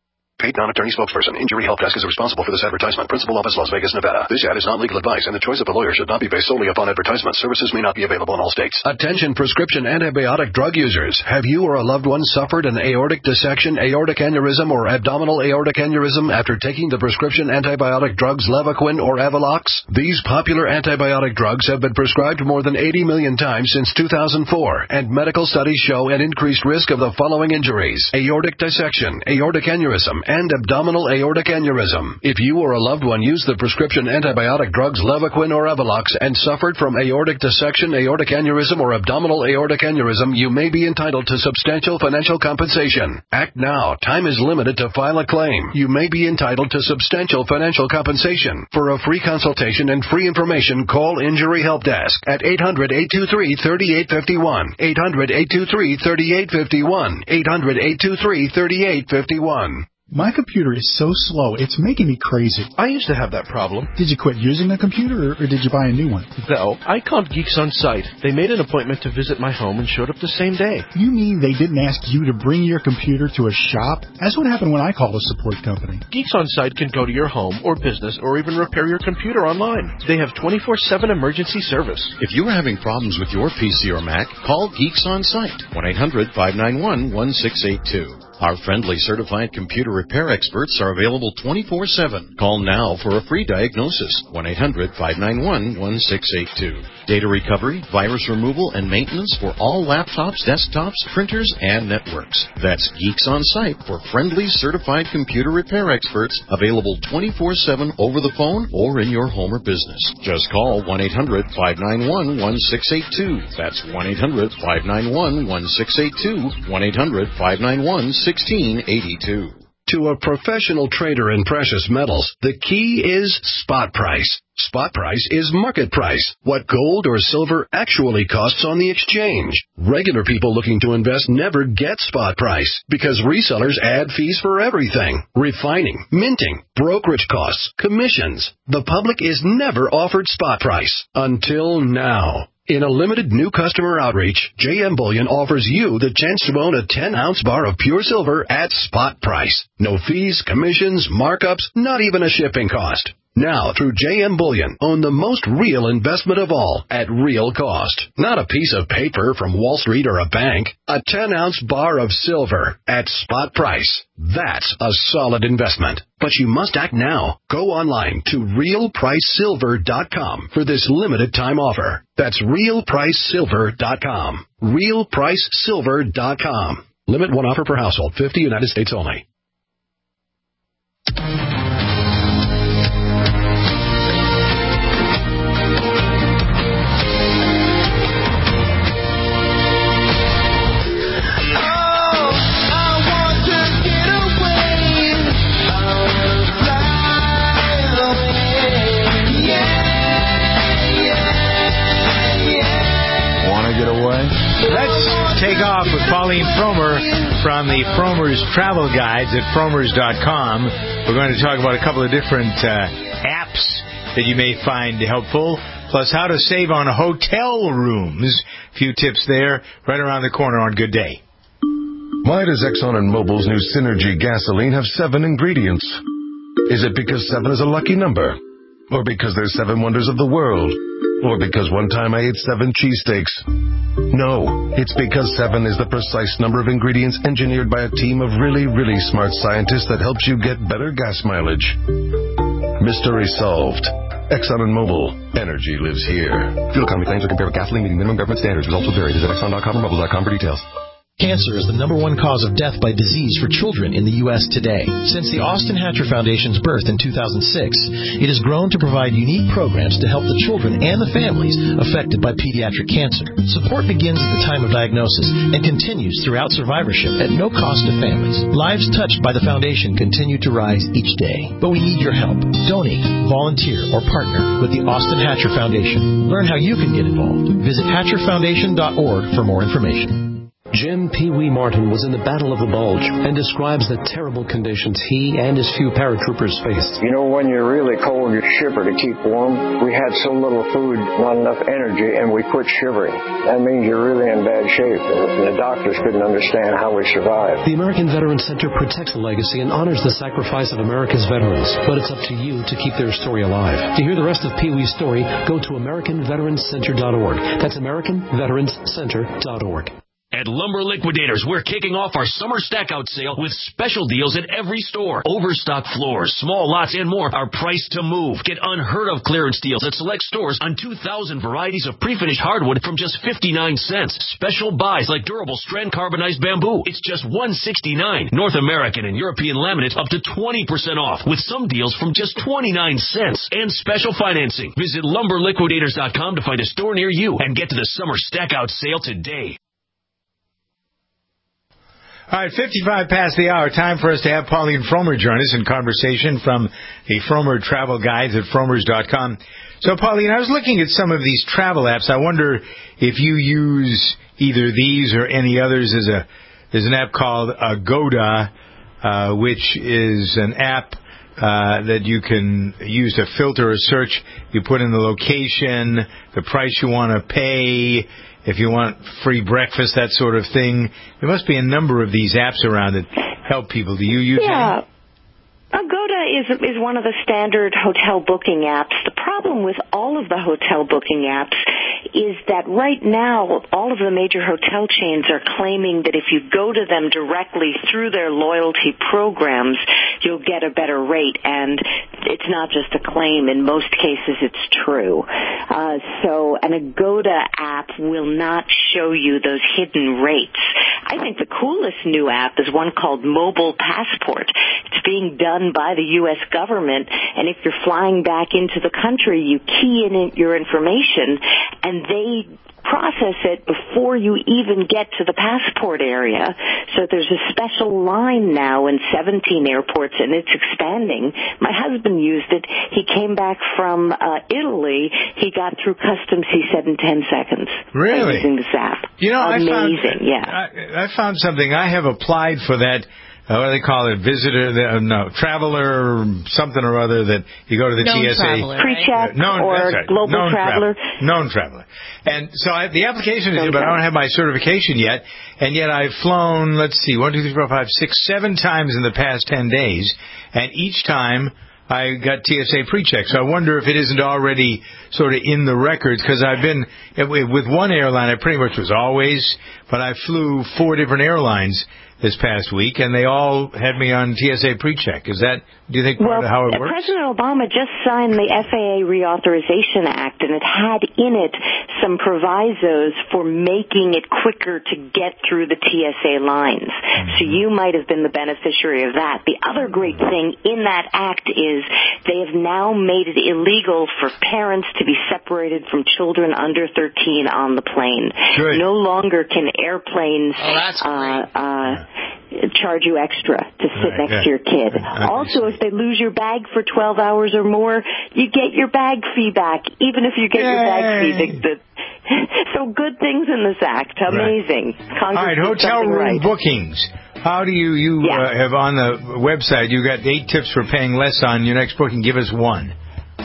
paid non-attorney spokesperson. Injury Help Desk is responsible for this advertisement. Principal office, Las Vegas, Nevada. This ad is not legal advice, and the choice of a lawyer should not be based solely upon advertisement. Services may not be available in all states. Attention prescription antibiotic drug users. Have you or a loved one suffered an aortic dissection, aortic aneurysm, or abdominal aortic aneurysm after taking the prescription antibiotic drugs Levaquin or Avelox? These popular antibiotic drugs have been prescribed more than eighty million times since two thousand four, and medical studies show an increased risk of the following injuries: aortic dissection, aortic aneurysm, and abdominal aortic aneurysm. If you or a loved one used the prescription antibiotic drugs Levaquin or Avelox and suffered from aortic dissection, aortic aneurysm, or abdominal aortic aneurysm, you may be entitled to substantial financial compensation. Act now. Time is limited to file a claim. You may be entitled to substantial financial compensation. For a free consultation and free information, call Injury Help Desk at eight hundred, eight two three, three eight five one, eight hundred, eight two three, three eight five one, eight hundred, eight two three, three eight five one. My computer is so slow, it's making me crazy. I used to have that problem. Did you quit using the computer, or, or did you buy a new one? No, I called Geeks On Site. They made an appointment to visit my home and showed up the same day. You mean they didn't ask you to bring your computer to a shop? That's what happened when I called a support company. Geeks On Site can go to your home or business or even repair your computer online. They have twenty-four seven emergency service. If you are having problems with your P C or Mac, call Geeks On Site, one eight hundred, five nine one, one six eight two. Our friendly certified computer repair experts are available twenty-four seven. Call now for a free diagnosis, one eight hundred, five nine one, one six eight two. Data recovery, virus removal, and maintenance for all laptops, desktops, printers, and networks. That's Geeks On Site for friendly certified computer repair experts, available twenty-four seven over the phone or in your home or business. Just call one eight hundred, five nine one, one six eight two. That's one eight hundred, five nine one, one six eight two, one eight hundred, five nine one, one six eight two. To a professional trader in precious metals, the key is spot price. Spot price is market price, what gold or silver actually costs on the exchange. Regular people looking to invest never get spot price because resellers add fees for everything: refining, minting, brokerage costs, commissions. The public is never offered spot price until now. In a limited new customer outreach, J M Bullion offers you the chance to own a ten ounce bar of pure silver at spot price. No fees, commissions, markups, not even a shipping cost. Now, through J M Bullion, own the most real investment of all at real cost. Not a piece of paper from Wall Street or a bank. A ten ounce bar of silver at spot price. That's a solid investment. But you must act now. Go online to real price silver dot com for this limited time offer. That's real price silver dot com. real price silver dot com. Limit one offer per household. fifty United States only. Let's take off with Pauline Fromer from the Fromer's Travel Guides at fromers dot com. We're going to talk about a couple of different uh, apps that you may find helpful, plus how to save on hotel rooms. A few tips there right around the corner on Good Day. Why does Exxon and Mobil's new Synergy gasoline have seven ingredients? Is it because seven is a lucky number? Or because there's seven wonders of the world? Or because one time I ate seven cheesesteaks? No, it's because seven is the precise number of ingredients engineered by a team of really, really smart scientists that helps you get better gas mileage. Mystery solved. Exxon and Mobil. Energy lives here. Fuel economy claims are compared with gasoline meeting minimum government standards. Results will vary. Visit exxon dot com or mobil dot com for details. Cancer is the number one cause of death by disease for children in the U S today. Since the Austin Hatcher Foundation's birth in two thousand six, it has grown to provide unique programs to help the children and the families affected by pediatric cancer. Support begins at the time of diagnosis and continues throughout survivorship at no cost to families. Lives touched by the foundation continue to rise each day, but we need your help. Donate, volunteer, or partner with the Austin Hatcher Foundation. Learn how you can get involved. Visit hatcher foundation dot org for more information. Jim Pee Wee Martin was in the Battle of the Bulge and describes the terrible conditions he and his few paratroopers faced. You know, when you're really cold, you shiver to keep warm. We had so little food, not enough energy, and we quit shivering. That means you're really in bad shape, and the doctors couldn't understand how we survived. The American Veterans Center protects the legacy and honors the sacrifice of America's veterans, but it's up to you to keep their story alive. To hear the rest of Pee Wee's story, go to American Veterans Center dot org. That's American Veterans Center dot org. At Lumber Liquidators, we're kicking off our summer stack-out sale with special deals at every store. Overstock floors, small lots, and more are priced to move. Get unheard-of clearance deals at select stores on two thousand varieties of pre-finished hardwood from just fifty-nine cents. Special buys like durable strand carbonized bamboo. It's just one sixty-nine. North American and European laminate up to twenty percent off, with some deals from just twenty-nine cents. And special financing. Visit lumber liquidators dot com to find a store near you and get to the summer stack-out sale today. All right, fifty-five past the hour. Time for us to have Pauline Frommer join us in conversation from the Frommer Travel Guides at fromers dot com. So, Pauline, I was looking at some of these travel apps. I wonder if you use either these or any others. There's a there's an app called Agoda, uh, which is an app uh, that you can use to filter a search. You put in the location, the price you want to pay, if you want free breakfast, that sort of thing. There must be a number of these apps around that help people. Do you use yeah. any? Agoda is is one of the standard hotel booking apps. The problem with all of the hotel booking apps is that right now all of the major hotel chains are claiming that if you go to them directly through their loyalty programs, you'll get a better rate. And it's not just a claim. In most cases, it's true. Uh, so an Agoda app will not show you those hidden rates. I think the coolest new app is one called Mobile Passport. It's being done by the U S government, and if you're flying back into the country, you key in your information, and they process it before you even get to the passport area. So there's a special line now in seventeen airports, and it's expanding. My husband used it. He came back from uh, Italy. He got through customs, he said, in ten seconds. Really? Using this app. You know, Amazing, I found, yeah. I, I found something. I have applied for that. Uh, what do they call it? Visitor, uh, no, traveler, something or other that you go to the known T S A. Traveler, pre-check uh, known, or right. global known traveler. traveler. Known traveler. And so I, the application is here, but I don't have my certification yet. And yet I've flown, let's see, one, two, three, four, five, six, seven times in the past ten days. And each time I got T S A pre-check. So I wonder if it isn't already sort of in the records, because I've been, with one airline, I pretty much was always, but I flew four different airlines this past week, and they all had me on T S A pre-check. Is that, do you think, part well, of how it works? President Obama just signed the F A A Reauthorization Act, and it had in it some provisos for making it quicker to get through the T S A lines. Mm-hmm. So you might have been the beneficiary of that. The other great thing in that act is they have now made it illegal for parents to be separated from children under thirteen on the plane. Good. No longer can airplanes oh, that's uh, uh, charge you extra to sit right, next yeah. to your kid. Also, if they lose your bag for twelve hours or more, you get your bag fee back, even if you get Yay. your bag fee. The, the, so good things in this act. Amazing. Right. All right, hotel room right. bookings. How do you, you yeah. uh, have on the website, you got eight tips for paying less on your next booking. Give us one.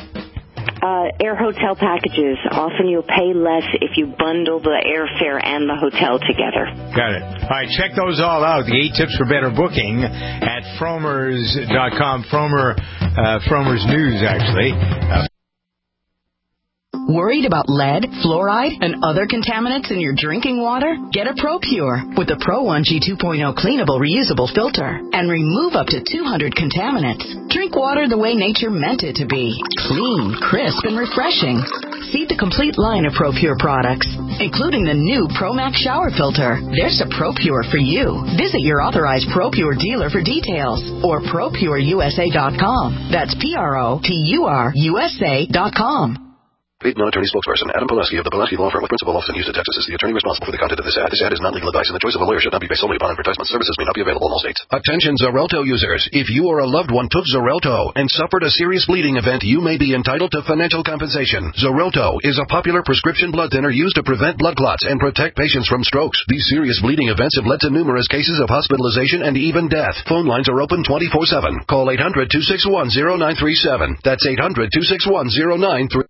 Uh, air hotel packages. Often you'll pay less if you bundle the airfare and the hotel together. Got it. All right, check those all out. The eight tips for better booking at fromers dot com. Frommer, uh, Frommer's News, actually. Uh, Worried about lead, fluoride, and other contaminants in your drinking water? Get a ProPure with the Pro one G two point oh cleanable reusable filter and remove up to two hundred contaminants. Drink water the way nature meant it to be. Clean, crisp, and refreshing. See the complete line of ProPure products, including the new ProMax shower filter. There's a ProPure for you. Visit your authorized ProPure dealer for details or pro pure U S A dot com. That's P R O P U R U S A dot com. Paid non-attorney spokesperson Adam Pulaski of the Pulaski Law Firm with principal office in Houston, Texas is the attorney responsible for the content of this ad. This ad is not legal advice, and the choice of a lawyer should not be based solely upon advertisement. Services may not be available in all states. Attention Xarelto users. If you or a loved one took Xarelto and suffered a serious bleeding event, you may be entitled to financial compensation. Xarelto is a popular prescription blood thinner used to prevent blood clots and protect patients from strokes. These serious bleeding events have led to numerous cases of hospitalization and even death. Phone lines are open twenty-four seven. Call eight hundred, two six one, zero nine three seven. That's eight hundred, two six one, zero nine three seven.